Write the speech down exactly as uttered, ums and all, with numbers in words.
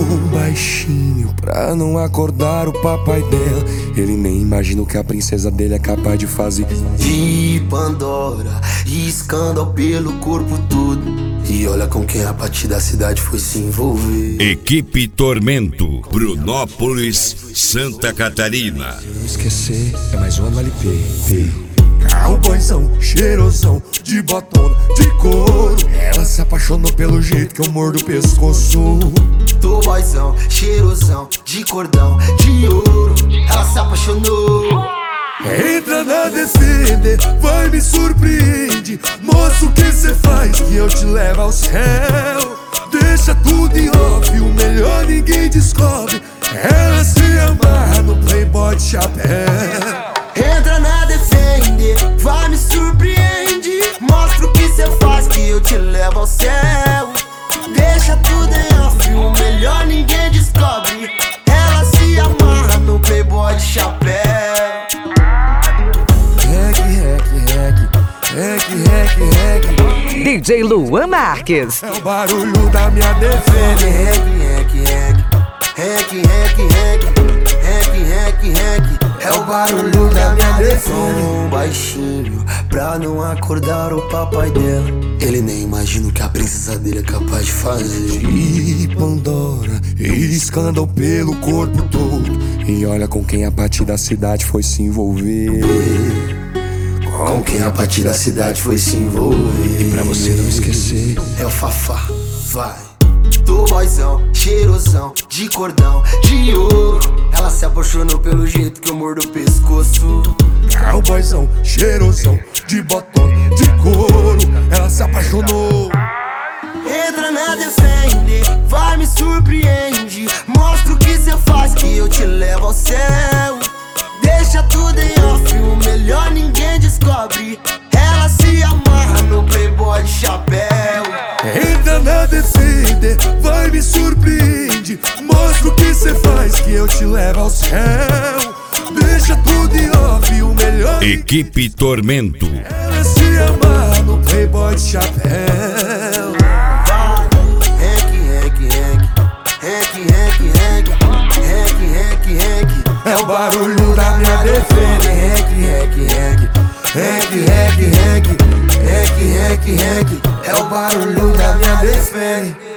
baixinho pra não acordar o papai dela. Ele nem imagina o que a princesa dele é capaz de fazer. E Pandora, e escândalo pelo corpo todo. E olha com quem a partir da cidade foi se envolver. Equipe Tormento, Brunópolis, Santa Catarina. Se não esquecer, é mais uma L P. Cowboyzão, cheirosão, de botona, de couro. Ela se apaixonou pelo jeito que eu mordo o pescoço. Tô boyzão, cheirosão, de cordão, de ouro. Ela se apaixonou. Entra na Defender, vai me surpreende. Mostra o que cê faz que eu te levo ao céu. Deixa tudo em off, o melhor ninguém descobre. Ela se amarra no Playboy de chapéu. Entra na Defender, vai me surpreende. Mostra o que cê faz que eu te levo ao céu. Deixa tudo em off, o melhor ninguém descobre. Ela se amarra no Playboy de chapéu. Rec, rec, rec, rec, rec, rec. D J Luan Marques. É o barulho da minha Defender. Rec, rec, rec, rec, rec, rec, rec, rec. É o barulho da minha Defender. Baixinho, pra não acordar o papai dela. Ele nem imagina o que a princesa dele é capaz de fazer. E Pandora, e escândalo pelo corpo todo. E olha com quem a partir da cidade foi se envolver. Com quem a partir da cidade foi se envolver. E pra você não esquecer, é o Fafá, vai. Tô boyzão, cheirosão, de cordão, de ouro. Ela se apaixonou pelo jeito que eu mordo o pescoço. cowboyzão, cheirosão, de botona, de couro. Ela se apaixonou. Entra na Defender, vai me surpreende. Mostra o que cê faz que eu te levo ao céu. Deixa tudo em off, o melhor ninguém descobre. Ela se amarra no Playboy de chapéu. Entra na Defender, vai me surpreende. Mostra o que cê faz que eu te levo ao céu. Deixa tudo em off, o melhor. Equipe Tormento. Ela se amarra no Playboy de chapéu. Rec, rec, rec, rec, rec, rec, rec, rec, rec. É o barulho da minha Defender. Rec, rec, rec, rec, rec, rec, rec, rec, rec. É o barulho da minha Defender.